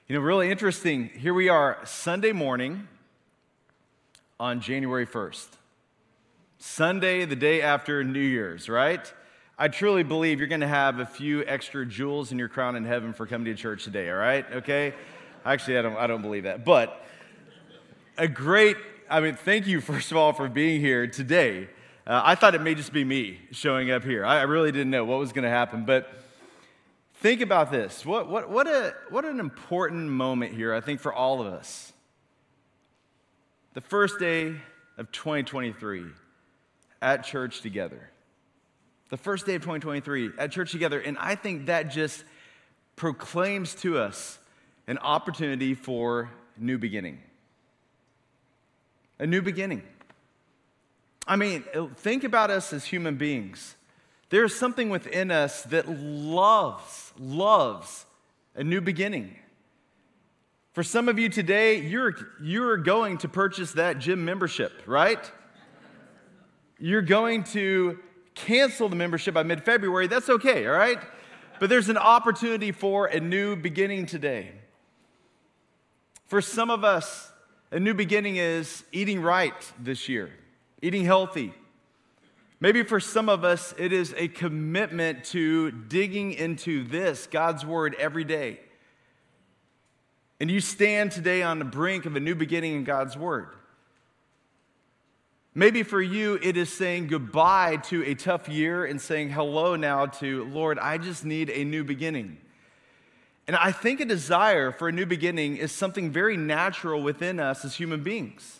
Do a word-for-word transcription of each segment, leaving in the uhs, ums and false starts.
You know, really interesting. Here we are, Sunday morning on January first. Sunday, the day after New Year's, right? I truly believe you're going to have a few extra jewels in your crown in heaven for coming to church today, all right? Okay? Actually, I don't, I don't believe that. But a great, I mean, thank you, first of all, for being here today. Uh, I thought it may just be me showing up here. I, I really didn't know what was going to happen, but think about this. What, what, what, a, what an important moment here, I think, for all of us. The first day of twenty twenty-three at church together. The first day of twenty twenty-three at church together. And I think that just proclaims to us an opportunity for new beginning. A new beginning. I mean, think about us as human beings. There's something within us that loves, loves a new beginning. For some of you today, you're, you're going to purchase that gym membership, right? You're going to cancel the membership by mid-February. That's okay, all right? But there's an opportunity for a new beginning today. For some of us, a new beginning is eating right this year, eating healthy. Maybe for some of us, it is a commitment to digging into this, God's Word, every day. And you stand today on the brink of a new beginning in God's Word. Maybe for you, it is saying goodbye to a tough year and saying hello now to, Lord, I just need a new beginning. And I think a desire for a new beginning is something very natural within us as human beings.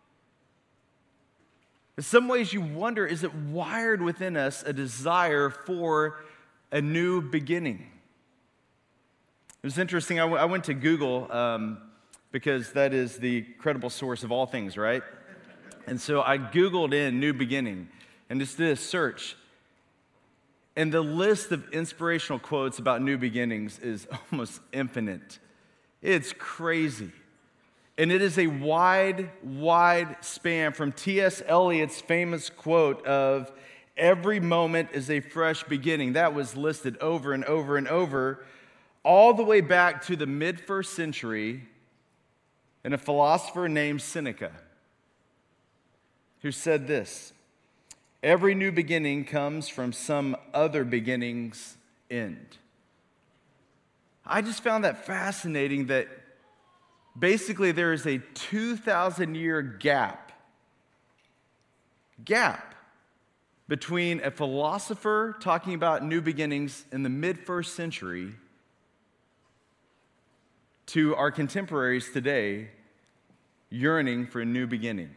In some ways, you wonder, is it wired within us a desire for a new beginning? It was interesting. I, w- I went to Google um, because that is the credible source of all things, right? And so I Googled in new beginning and just did a search. And the list of inspirational quotes about new beginnings is almost infinite. It's crazy. And it is a wide, wide span from T S Eliot's famous quote of, "Every moment is a fresh beginning." That was listed over and over and over, all the way back to the mid-first century, and a philosopher named Seneca, who said this: "Every new beginning comes from some other beginning's end." I just found that fascinating that basically there is a two thousand year gap, gap between a philosopher talking about new beginnings in the mid-first century to our contemporaries today yearning for a new beginning.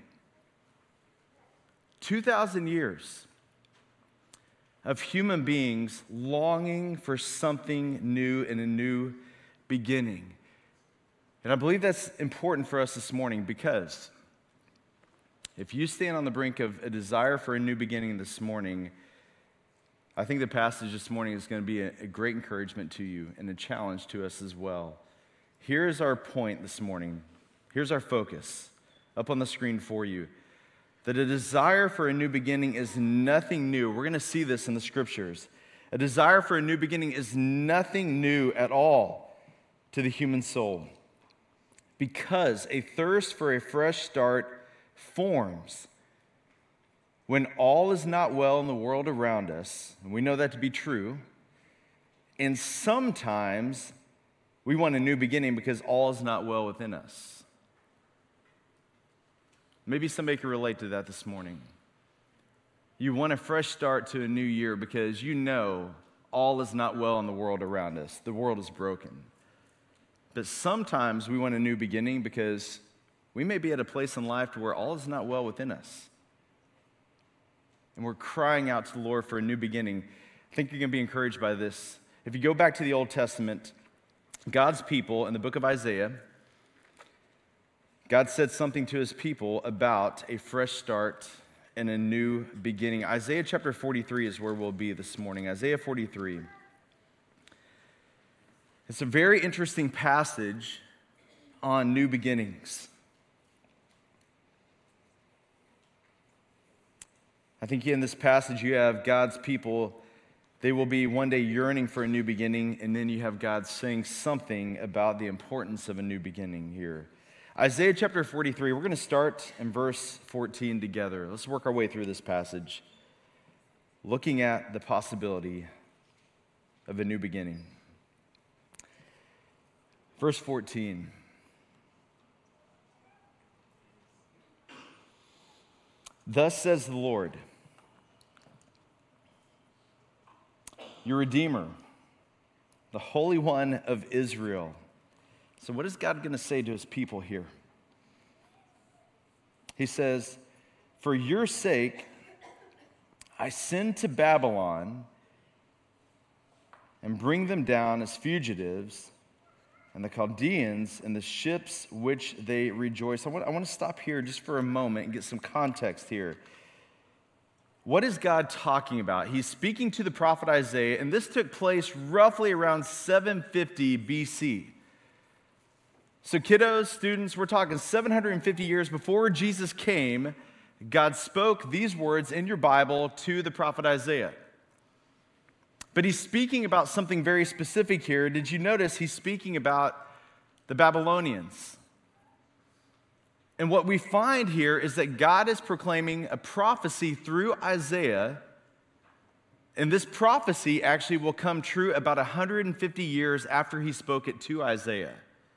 two thousand years of human beings longing for something new and a new beginning. And I believe that's important for us this morning because if you stand on the brink of a desire for a new beginning this morning, I think the passage this morning is going to be a, a great encouragement to you and a challenge to us as well. Here's our point this morning. Here's our focus up on the screen for you. That a desire for a new beginning is nothing new. We're going to see this in the scriptures. A desire for a new beginning is nothing new at all to the human soul, because a thirst for a fresh start forms when all is not well in the world around us, and we know that to be true, and sometimes we want a new beginning because all is not well within us. Maybe somebody can relate to that this morning. You want a fresh start to a new year because you know all is not well in the world around us. The world is broken. But sometimes we want a new beginning because we may be at a place in life where all is not well within us. And we're crying out to the Lord for a new beginning. I think you're going to be encouraged by this. If you go back to the Old Testament, God's people in the book of Isaiah, God said something to his people about a fresh start and a new beginning. Isaiah chapter forty-three is where we'll be this morning. Isaiah forty-three. It's a very interesting passage on new beginnings. I think in this passage you have God's people They will be one day yearning for a new beginning, and then you have God saying something about the importance of a new beginning here. Isaiah chapter forty-three, we're going to start in verse fourteen together. Let's work our way through this passage, looking at the possibility of a new beginning. Verse fourteen. Thus says the Lord, your Redeemer, the Holy One of Israel. So what is God going to say to his people here? He says, for your sake, I send to Babylon and bring them down as fugitives, and the Chaldeans and the ships which they rejoice. I want, I want to stop here just for a moment and get some context here. What is God talking about? He's speaking to the prophet Isaiah, and this took place roughly around seven fifty B C. So kiddos, students, we're talking seven hundred fifty years before Jesus came. God spoke these words in your Bible to the prophet Isaiah. But he's speaking about something very specific here. Did you notice he's speaking about the Babylonians? And what we find here is that God is proclaiming a prophecy through Isaiah, and this prophecy actually will come true about one hundred fifty years after he spoke it to Isaiah.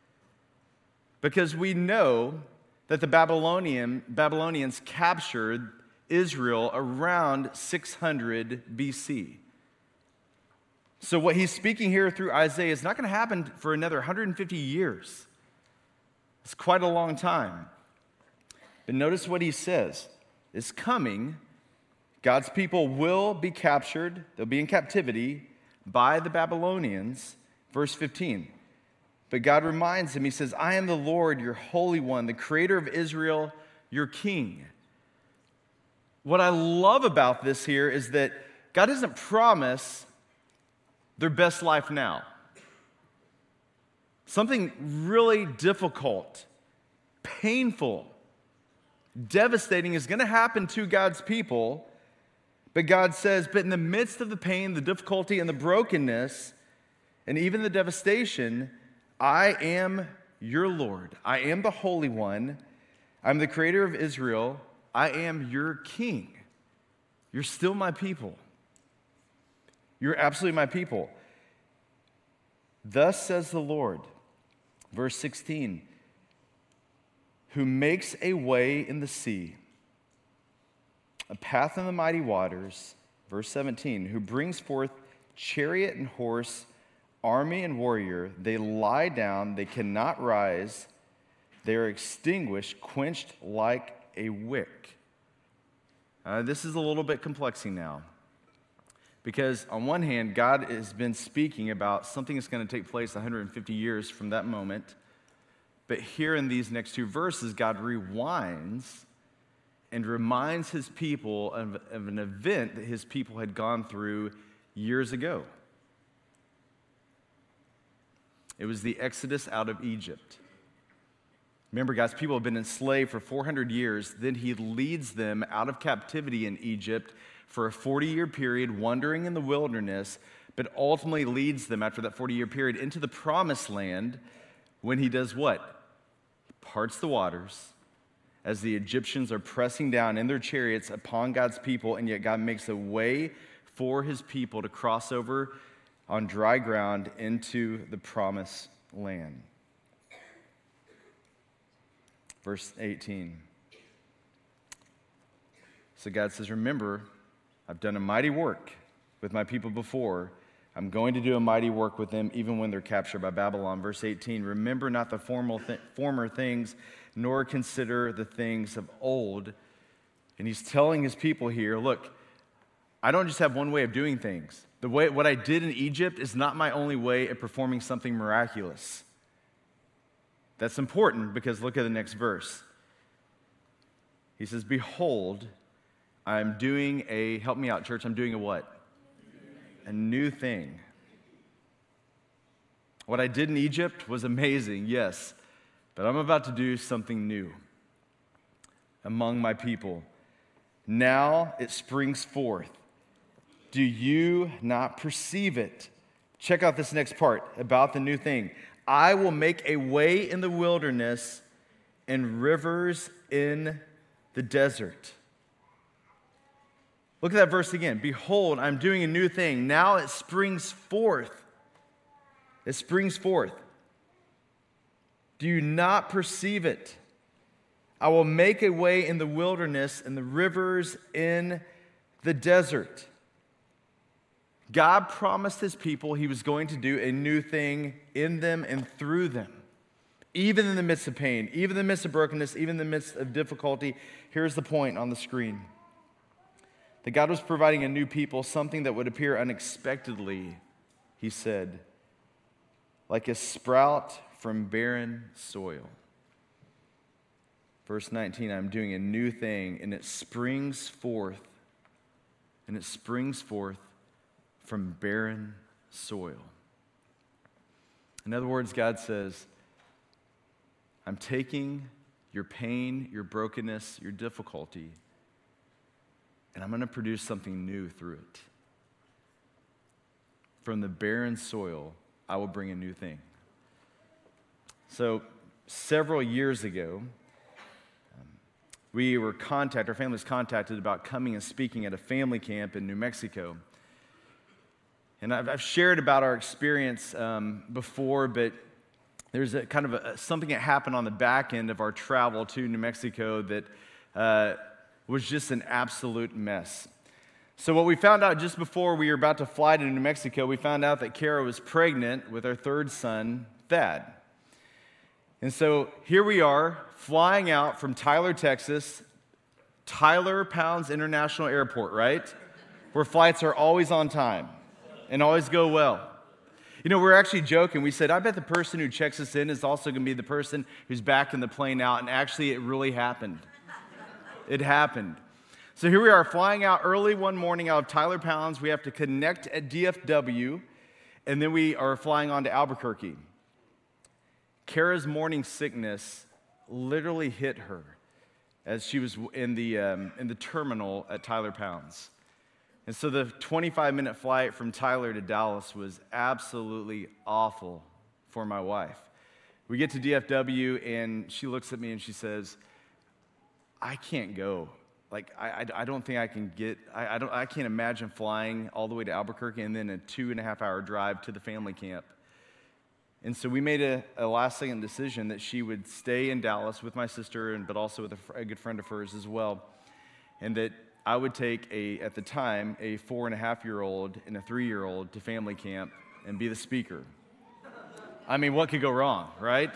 Because we know that the Babylonian, Babylonians captured Israel around six hundred B C. So what he's speaking here through Isaiah is not going to happen for another one hundred fifty years. It's quite a long time. But notice what he says. It's coming. God's people will be captured. They'll be in captivity by the Babylonians. Verse fifteen. But God reminds him, he says, I am the Lord, your Holy One, the Creator of Israel, your King. What I love about this here is that God doesn't promise their best life now. Something really difficult, painful, devastating is going to happen to God's people, but God says, but in the midst of the pain, the difficulty, and the brokenness, and even the devastation, I am your Lord. I am the Holy One. I'm the Creator of Israel. I am your King. You're still my people. You're absolutely my people. Thus says the Lord, verse sixteen, who makes a way in the sea, a path in the mighty waters, verse seventeen, who brings forth chariot and horse, army and warrior. They lie down, they cannot rise, they are extinguished, quenched like a wick. Uh, this is a little bit complexing now. Because on one hand, God has been speaking about something that's going to take place one hundred fifty years from that moment. But here in these next two verses, God rewinds and reminds his people of, of an event that his people had gone through years ago. It was the Exodus out of Egypt. Remember, God's people have been enslaved for four hundred years. Then he leads them out of captivity in Egypt for a forty-year period, wandering in the wilderness, but ultimately leads them after that forty-year period into the promised land when he does what? He parts the waters as the Egyptians are pressing down in their chariots upon God's people, and yet God makes a way for his people to cross over on dry ground into the promised land. Verse eighteen. So God says, remember, I've done a mighty work with my people before. I'm going to do a mighty work with them even when they're captured by Babylon. Verse eighteen, remember not the formal th- former things, nor consider the things of old. And he's telling his people here, look, I don't just have one way of doing things. The way what I did in Egypt is not my only way of performing something miraculous. That's important because look at the next verse. He says, behold, I'm doing a, help me out, church, I'm doing a what? A new thing. What I did in Egypt was amazing, yes, but I'm about to do something new among my people. Now it springs forth. Do you not perceive it? Check out this next part about the new thing. I will make a way in the wilderness and rivers in the desert. Look at that verse again. Behold, I'm doing a new thing. Now it springs forth. It springs forth. Do you not perceive it? I will make a way in the wilderness and the rivers in the desert. God promised his people he was going to do a new thing in them and through them. Even in the midst of pain, even in the midst of brokenness, even in the midst of difficulty. Here's the point on the screen. That God was providing a new people something that would appear unexpectedly, he said, like a sprout from barren soil. Verse nineteen, I'm doing a new thing, and it springs forth, and it springs forth from barren soil. In other words, God says, I'm taking your pain, your brokenness, your difficulty, and I'm going to produce something new through it. From the barren soil, I will bring a new thing. So, several years ago, um, we were contacted, our family was contacted about coming and speaking at a family camp in New Mexico. And I've, I've shared about our experience um, before, but there's a kind of a, something that happened on the back end of our travel to New Mexico that uh, was just an absolute mess. So what we found out just before we were about to fly to New Mexico, we found out that Kara was pregnant with our third son, Thad. And so here we are, flying out from Tyler, Texas, Tyler Pounds International Airport, right? Where flights are always on time and always go well. You know, we're actually joking. We said, I bet the person who checks us in is also going to be the person who's backing the plane out. And actually, it really happened. It happened. So here we are flying out early one morning out of Tyler Pounds. We have to connect at D F W, and then we are flying on to Albuquerque. Kara's morning sickness literally hit her as she was in the, um, in the terminal at Tyler Pounds. And so the twenty-five minute flight from Tyler to Dallas was absolutely awful for my wife. We get to D F W, and she looks at me and she says, I can't go. Like, I, I, I don't think I can get, I, I, don't, I can't imagine flying all the way to Albuquerque and then a two and a half hour drive to the family camp. And so we made a, a last second decision that she would stay in Dallas with my sister, and but also with a, a good friend of hers as well. And that I would take a, at the time, a four and a half year old and a three year old to family camp and be the speaker. I mean, what could go wrong, right?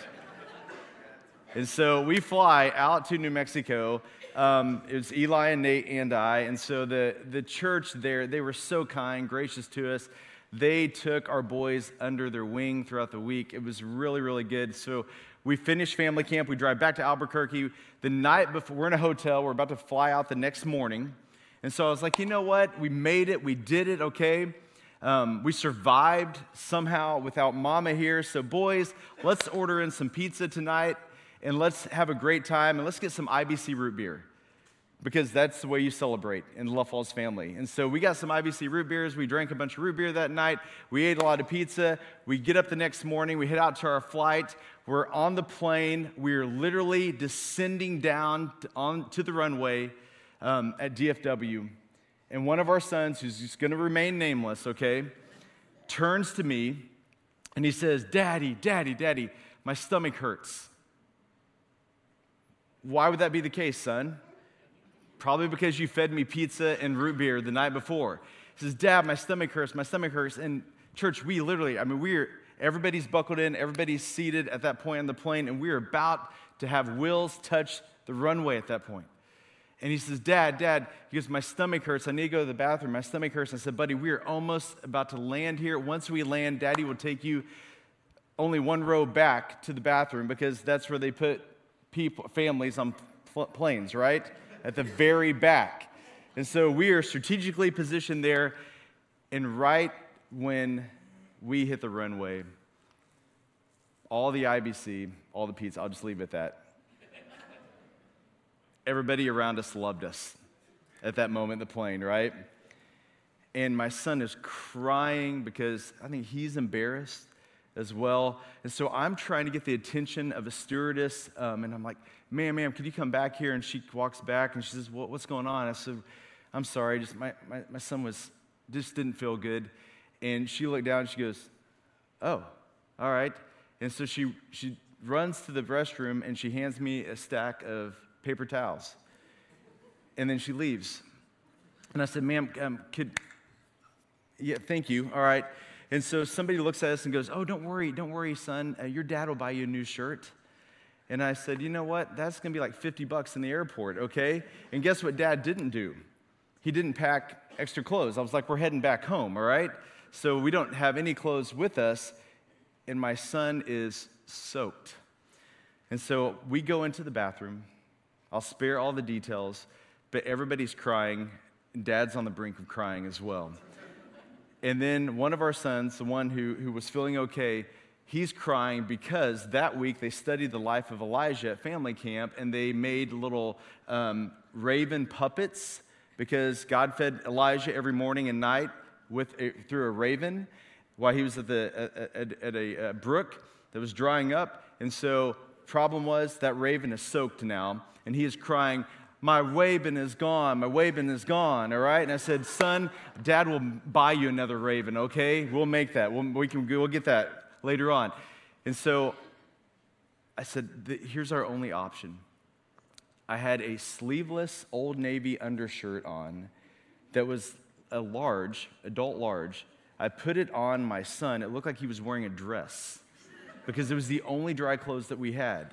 And so we fly out to New Mexico. Um, it was Eli and Nate and I. And so the, the church there, they were so kind, gracious to us. They took our boys under their wing throughout the week. It was really, really good. So we finish family camp. We drive back to Albuquerque. The night before, we're in a hotel. We're about to fly out the next morning. And so I was like, you know what? We made it. We did it, okay? Um, we survived somehow without Mama here. So boys, let's order in some pizza tonight, and let's have a great time, and let's get some I B C root beer, because that's the way you celebrate in Love Falls family. And so we got some I B C root beers. We drank a bunch of root beer that night. We ate a lot of pizza. We get up the next morning. We head out to our flight. We're on the plane. We're literally descending down to, on, to the runway um, at D F W. And one of our sons, who's just going to remain nameless, okay, turns to me, and he says, Daddy, Daddy, Daddy, my stomach hurts. Why would that be the case, son? Probably because you fed me pizza and root beer the night before. He says, Dad, my stomach hurts, my stomach hurts. And church, we literally, I mean, we're, everybody's buckled in, everybody's seated at that point on the plane, and we're about to have wheels touch the runway at that point. And he says, Dad, Dad, he goes, my stomach hurts. I need to go to the bathroom. My stomach hurts. I said, buddy, we are almost about to land here. Once we land, Daddy will take you only one row back to the bathroom, because that's where they put people, families on pl- planes, right? At the very back. And so we are strategically positioned there, and right when we hit the runway, all the I B C, all the pizza, I'll just leave it at that. Everybody around us loved us at that moment in the plane, right? and my son is crying because I think he's embarrassed as well. And so I'm trying to get the attention of a stewardess, um, and I'm like, ma'am, ma'am, could you come back here? And she walks back, and she says, well, what's going on? I said, I'm sorry, just my, my, my son was just didn't feel good. And she looked down, and she goes, oh, all right. And so she she runs to the restroom, and she hands me a stack of paper towels. And then she leaves. And I said, ma'am, um, could, yeah, thank you, all right. And so somebody looks at us and goes, oh, don't worry, don't worry, son. Uh, your dad will buy you a new shirt. And I said, you know what? That's going to be like fifty bucks in the airport, okay? And guess what Dad didn't do? He didn't pack extra clothes. I was like, we're heading back home, all right? So we don't have any clothes with us, and my son is soaked. And so we go into the bathroom. I'll spare all the details, but everybody's crying, and Dad's on the brink of crying as well. And then one of our sons, the one who, who was feeling okay, he's crying because that week they studied the life of Elijah at family camp, and they made little um, raven puppets because God fed Elijah every morning and night with a, through a raven while he was at, the, at, at a, a brook that was drying up. And so problem was that raven is soaked now, and he is crying, my raven is gone, my raven is gone, all right? And I said, son, Dad will buy you another raven, okay? We'll make that. We'll, we can, we'll get that later on. And so I said, here's our only option. I had a sleeveless Old Navy undershirt on that was a large, adult large. I put it on my son. It looked like he was wearing a dress because it was the only dry clothes that we had.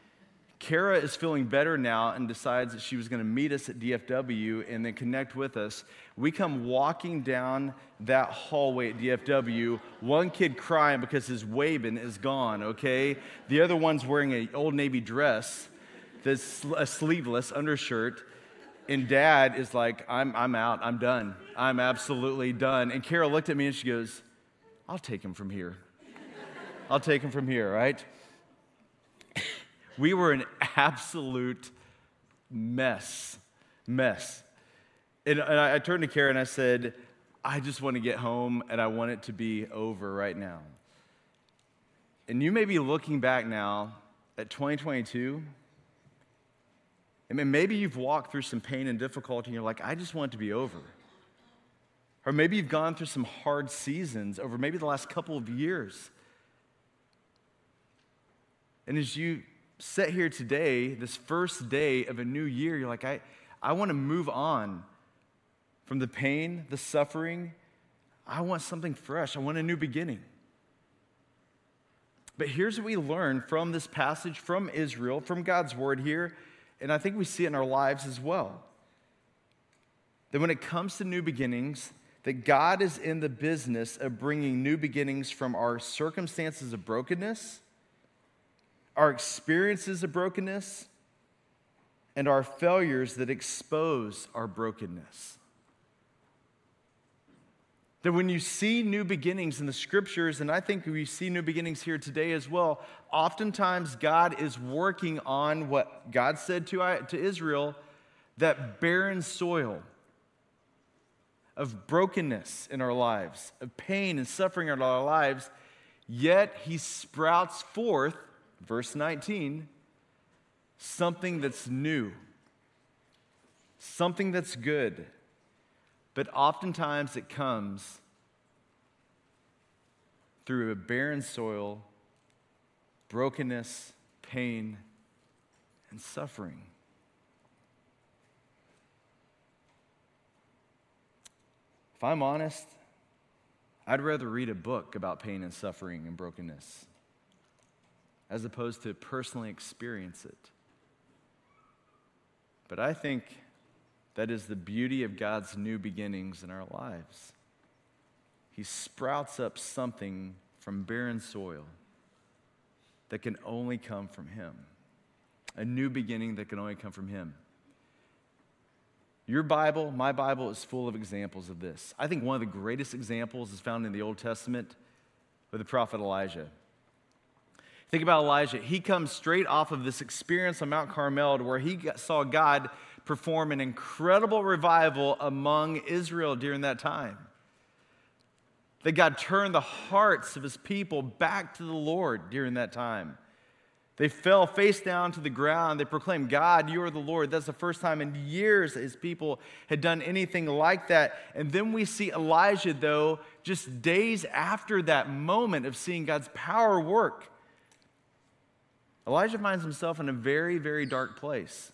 Kara is feeling better now and decides that she was going to meet us at D F W and then connect with us. We come walking down that hallway at D F W, one kid crying because his Wabin is gone, okay? The other one's wearing an Old Navy dress that's a sleeveless undershirt, and Dad is like, I'm, I'm out, I'm done. I'm absolutely done. And Kara looked at me and she goes, I'll take him from here. I'll take him from here, right? We were an absolute mess, mess. And, and I, I turned to Kara and I said, I just want to get home and I want it to be over right now. And you may be looking back now at twenty twenty-two. I mean, maybe you've walked through some pain and difficulty and you're like, I just want it to be over. Or maybe you've gone through some hard seasons over maybe the last couple of years. And as you sit here today, this first day of a new year, you're like, I, I want to move on from the pain, the suffering. I want something fresh. I want a new beginning. But here's what we learn from this passage, from Israel, from God's word here, and I think we see it in our lives as well. That when it comes to new beginnings, that God is in the business of bringing new beginnings from our circumstances of brokenness, our experiences of brokenness, and our failures that expose our brokenness. That when you see new beginnings in the scriptures, and I think we see new beginnings here today as well, oftentimes God is working on what God said to, to Israel, that barren soil of brokenness in our lives, of pain and suffering in our lives, yet he sprouts forth, verse nineteen, something that's new, something that's good. But oftentimes it comes through a barren soil, brokenness, pain, and suffering. If I'm honest, I'd rather read a book about pain and suffering and brokenness as opposed to personally experience it. But I think that is the beauty of God's new beginnings in our lives. He sprouts up something from barren soil that can only come from Him. A new beginning that can only come from Him. Your Bible, my Bible, is full of examples of this. I think one of the greatest examples is found in the Old Testament with the prophet Elijah. Think about Elijah. He comes straight off of this experience on Mount Carmel where he saw God perform an incredible revival among Israel during that time. that God turned the hearts of his people back to the Lord during that time. They fell face down to the ground. They proclaimed, God, you are the Lord. That's the first time in years that his people had done anything like that. And then we see Elijah, though, just days after that moment of seeing God's power work. Elijah finds himself in a very, very dark place.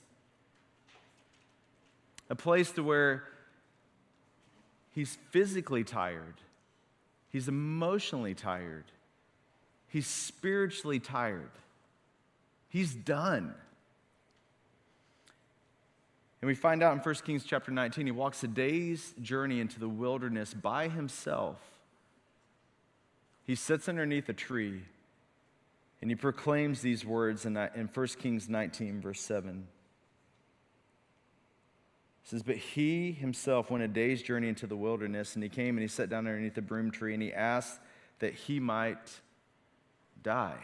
A place to where he's physically tired. He's emotionally tired. He's spiritually tired. He's done. And we find out in First Kings chapter nineteen, he walks a day's journey into the wilderness by himself. He sits underneath a tree, and he proclaims these words in, in First Kings nineteen, verse seven. It says, but he himself went a day's journey into the wilderness, and he came and he sat down underneath the broom tree, and he asked that he might die.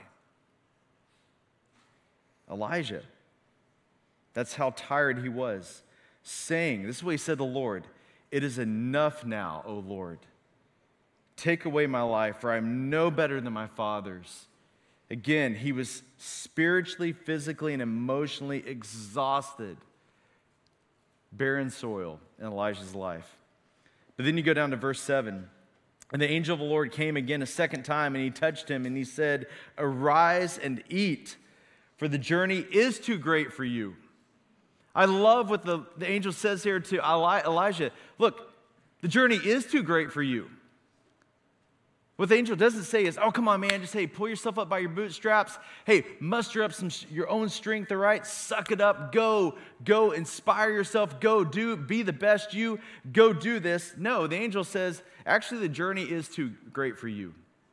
Elijah, that's how tired he was, saying, this is what he said to the Lord, it is enough now, O Lord. Take away my life, for I am no better than my fathers. Again, he was spiritually, physically, and emotionally exhausted. Barren soil in Elijah's life. But then you go down to verse seven. And the angel of the Lord came again a second time, and he touched him, and he said, arise and eat, for the journey is too great for you. I love what the, the angel says here to Eli- Elijah. Look, the journey is too great for you. What the angel doesn't say is, oh, come on, man, just, hey, pull yourself up by your bootstraps. Hey, muster up some your own strength, all right? Suck it up. Go, go, inspire yourself. Go, do, be the best you. Go do this. No, the angel says, actually, the journey is too great for you.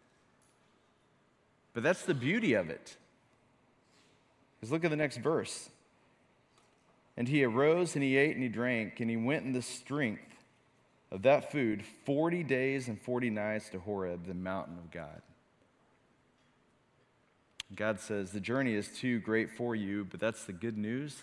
But that's the beauty of it. Because look at the next verse. And he arose and he ate and he drank, and he went in the strength of that food forty days and forty nights to Horeb, the mountain of God. God says, the journey is too great for you, but that's the good news,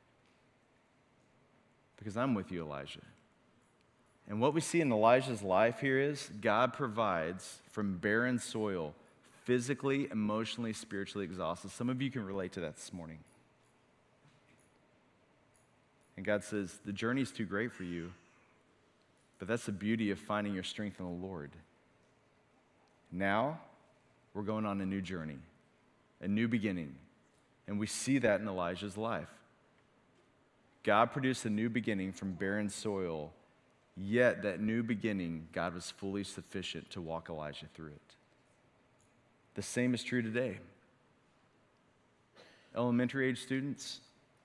because I'm with you, Elijah. And what we see in Elijah's life here is God provides from barren soil, physically, emotionally, spiritually exhausted. Some of you can relate to that this morning. And God says, the journey is too great for you, but that's the beauty of finding your strength in the Lord. Now, we're going on a new journey, a new beginning. And we see that in Elijah's life. God produced a new beginning from barren soil, yet that new beginning, God was fully sufficient to walk Elijah through it. The same is true today. Elementary age students,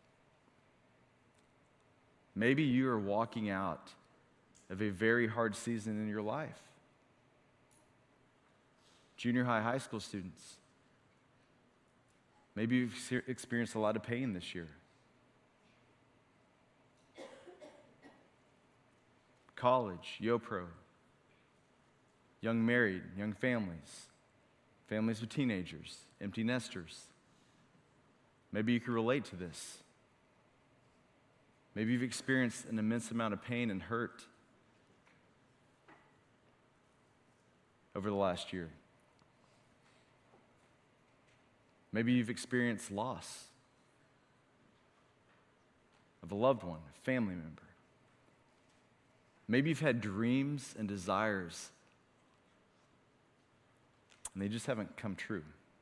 maybe you are walking out of a very hard season in your life. Junior high, high school students, maybe you've experienced a lot of pain this year. College, YoPro, young married, young families, families with teenagers, empty nesters. Maybe you can relate to this. Maybe you've experienced an immense amount of pain and hurt over the last year. Maybe you've experienced loss of a loved one, a family member. Maybe you've had dreams and desires, and they just haven't come true.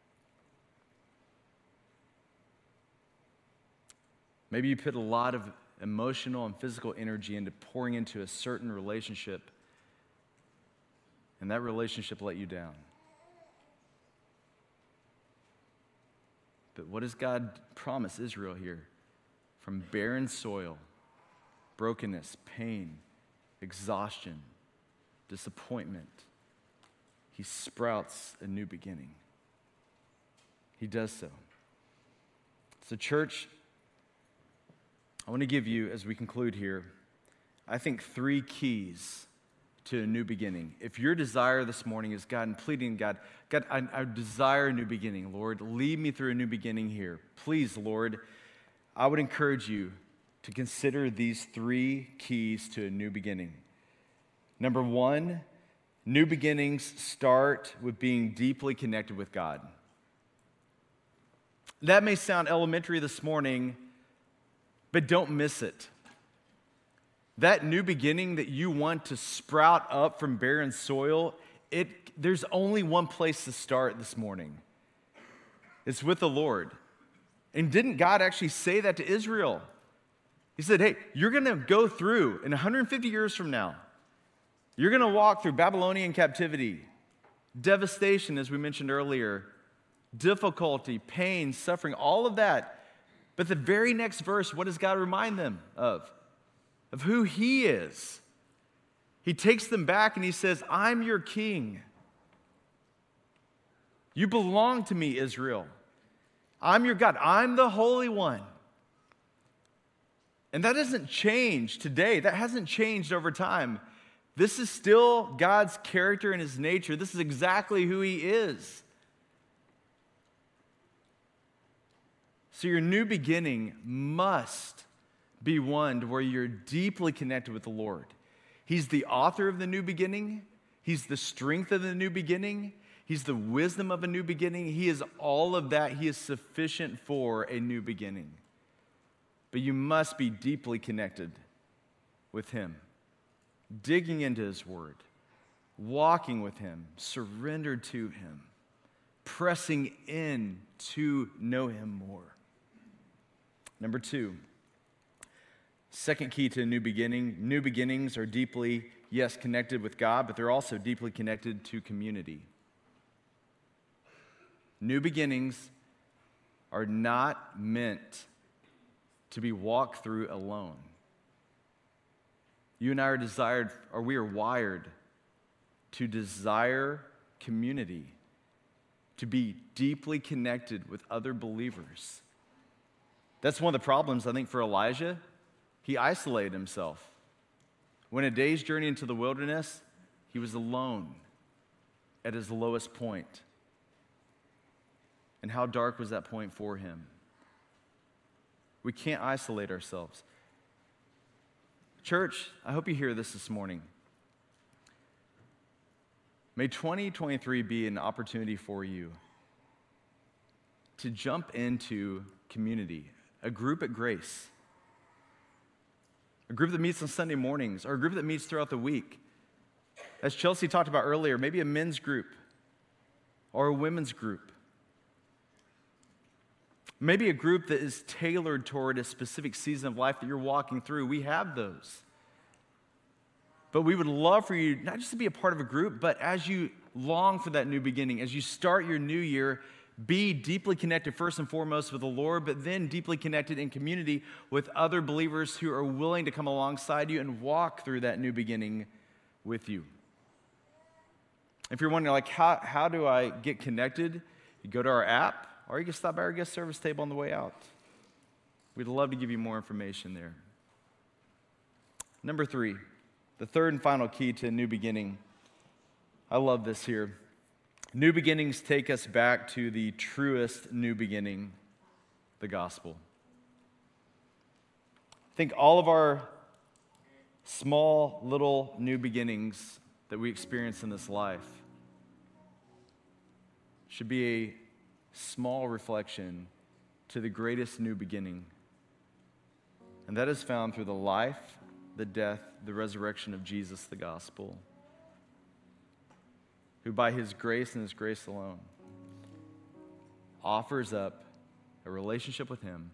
Maybe you put a lot of emotional and physical energy into pouring into a certain relationship, and that relationship let you down. But what does God promise Israel here? From barren soil, brokenness, pain, exhaustion, disappointment, he sprouts a new beginning. He does so. So, church, I want to give you, as we conclude here, I think three keys to a new beginning. If your desire this morning is, God, and pleading, God, God, I, I desire a new beginning. Lord, lead me through a new beginning here. Please, Lord, I would encourage you to consider these three keys to a new beginning. Number one, New beginnings start with being deeply connected with God. That may sound elementary this morning, but don't miss it. That new beginning that you want to sprout up from barren soil, it, there's only one place to start this morning. It's with the Lord. And didn't God actually say that to Israel? He said, hey, you're going to go through, in one hundred fifty years from now, you're going to walk through Babylonian captivity, devastation, as we mentioned earlier, difficulty, pain, suffering, all of that. But the very next verse, what does God remind them of? Of who He is. He takes them back and He says, I'm your king. You belong to me, Israel. I'm your God. I'm the Holy One. And that doesn't change today. That hasn't changed over time. This is still God's character and His nature. This is exactly who He is. So your new beginning must be one to where you're deeply connected with the Lord. He's the author of the new beginning. He's the strength of the new beginning. He's the wisdom of a new beginning. He is all of that. He is sufficient for a new beginning. But you must be deeply connected with Him, digging into His Word, walking with Him, surrendered to Him, pressing in to know Him more. Number two, second key to a new beginning. New beginnings are deeply, yes, connected with God, but they're also deeply connected to community. New beginnings are not meant to be walked through alone. You and I are desired, or we are wired to desire community, to be deeply connected with other believers. That's one of the problems, I think, for Elijah. He isolated himself. When a day's journey into the wilderness, he was alone at his lowest point. And how dark was that point for him? We can't isolate ourselves. Church, I hope you hear this this morning. May twenty twenty-three be an opportunity for you to jump into community, a group at Grace, a group that meets on Sunday mornings, or a group that meets throughout the week. As Chelsea talked about earlier, maybe a men's group or a women's group. Maybe a group that is tailored toward a specific season of life that you're walking through. We have those. But we would love for you not just to be a part of a group, but as you long for that new beginning, as you start your new year, be deeply connected first and foremost with the Lord, but then deeply connected in community with other believers who are willing to come alongside you and walk through that new beginning with you. If you're wondering, like, how, how do I get connected? You go to our app, or you can stop by our guest service table on the way out. We'd love to give you more information there. Number three, the third and final key to a new beginning. I love this here. New beginnings take us back to the truest new beginning, the gospel. I think all of our small, little new beginnings that we experience in this life should be a small reflection to the greatest new beginning. And that is found through the life, the death, the resurrection of Jesus, the gospel, who by His grace and His grace alone offers up a relationship with Him.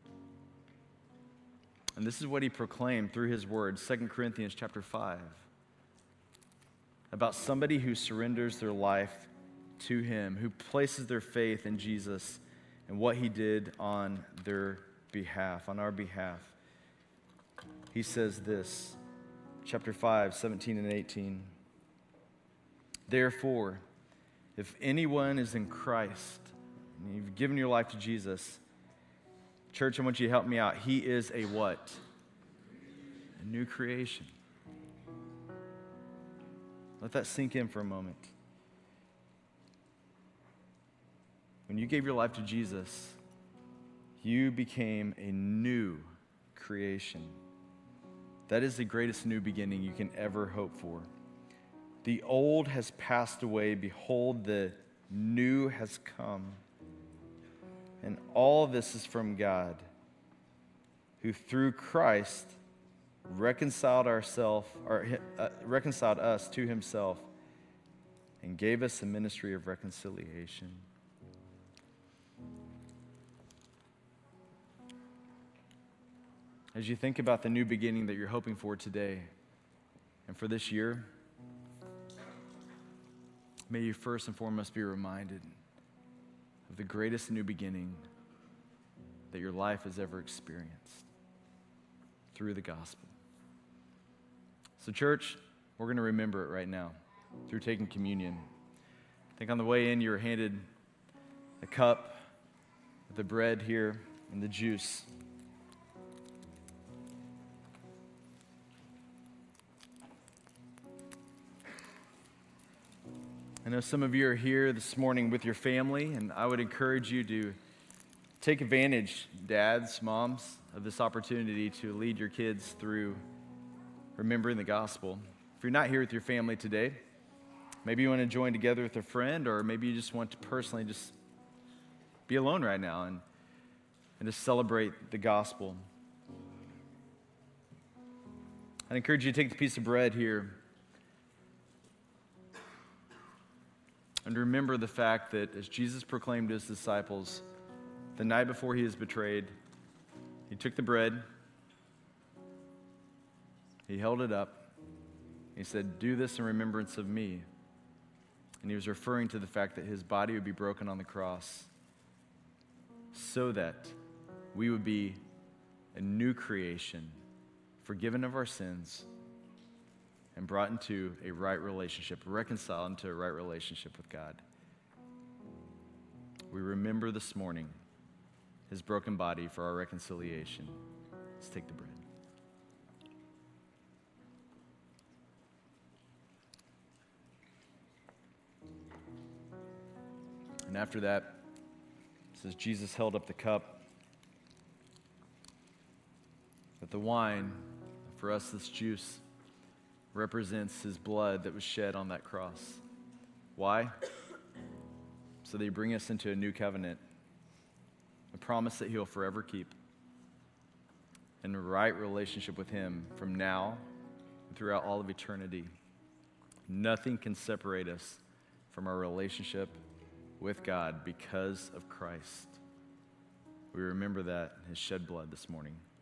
And this is what He proclaimed through His word, Second Corinthians chapter five, about somebody who surrenders their life to Him, who places their faith in Jesus and what He did on their behalf, on our behalf. He says this, chapter five, seventeen and eighteen. Therefore, if anyone is in Christ, and you've given your life to Jesus, church, I want you to help me out. He is a what? A new creation. Let that sink in for a moment. When you gave your life to Jesus, you became a new creation. That is the greatest new beginning you can ever hope for. The old has passed away. Behold, the new has come. And all this is from God, who through Christ reconciled ourselves, or uh, reconciled us to himself, and gave us a ministry of reconciliation. As you think about the new beginning that you're hoping for today and for this year, may you first and foremost be reminded of the greatest new beginning that your life has ever experienced through the gospel. So, church, we're going to remember it right now through taking communion. I think on the way in, you were handed a cup with the bread here and the juice. I know some of you are here this morning with your family, and I would encourage you to take advantage, dads, moms, of this opportunity to lead your kids through remembering the gospel. If you're not here with your family today, maybe you want to join together with a friend, or maybe you just want to personally just be alone right now and, and just celebrate the gospel. I'd encourage you to take the piece of bread here and remember the fact that as Jesus proclaimed to his disciples the night before he was betrayed, he took the bread, he held it up, he said, "Do this in remembrance of me." And he was referring to the fact that his body would be broken on the cross so that we would be a new creation, forgiven of our sins, and brought into a right relationship, reconciled into a right relationship with God. We remember this morning his broken body for our reconciliation. Let's take the bread. And after that, it says Jesus held up the cup. But the wine, for us, this juice, represents his blood that was shed on that cross. Why? So that he bring us into a new covenant, a promise that he'll forever keep, and a right relationship with him from now and throughout all of eternity. Nothing can separate us from our relationship with God because of Christ. We remember that, his shed blood this morning.